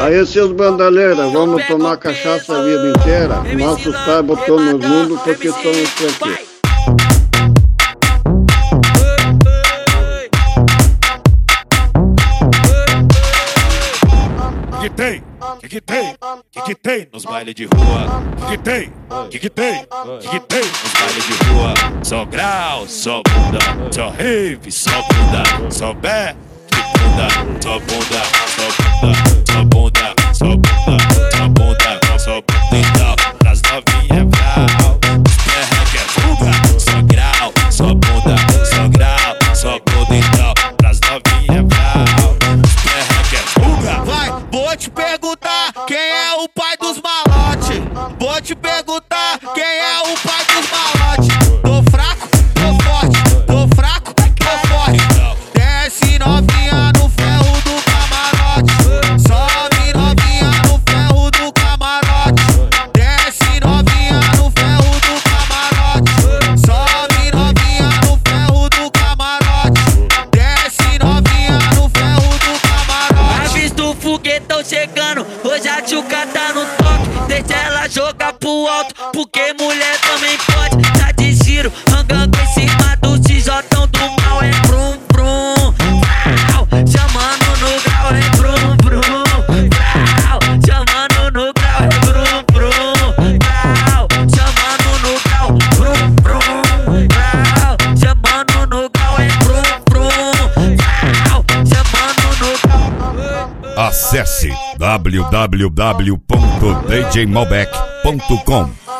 Aí, seus bandaleiros, vamos tomar cachaça a vida inteira? Nossos pais botou no mundo porque somos tranquilos. Que tem nos bailes de rua? Que tem nos bailes de rua? Só grau, só bunda, só rave, só bunda, só back, bunda, só bunda, só bunda, só bunda, só bunda, só bunda, só bunda, então, das novinhas grau, perreque é fuga, só grau, só bunda, só grau, só bunda, então, das novinhas grau, perreque é fuga. Vai, vou te perguntar quem é o pai dos malotes. Vou te perguntar quem é o pai dos malotes. Tô fraco, tô forte, tô fraco, tô forte. Desce novinha no ferro do camarote. Sobe novinha no ferro do camarote. Desce novinha no ferro do camarote. Sobe novinha no ferro do camarote. Desce novinha no ferro do camarote. Avista o foguetão chegando, hoje a tchuca tá no toque. Deixa ela jogar pro alto, porque mulher também pode. Tá de giro, rangando em cima do tijotão do mal. É brum brum, vrau, chamando no grau. É brum brum, vrau, chamando no grau. É brum brum, vrau, chamando no grau. Brum brum, vrau, chamando no grau. É brum brum, vrau, chamando no grau. Acesse www.djmalbec.com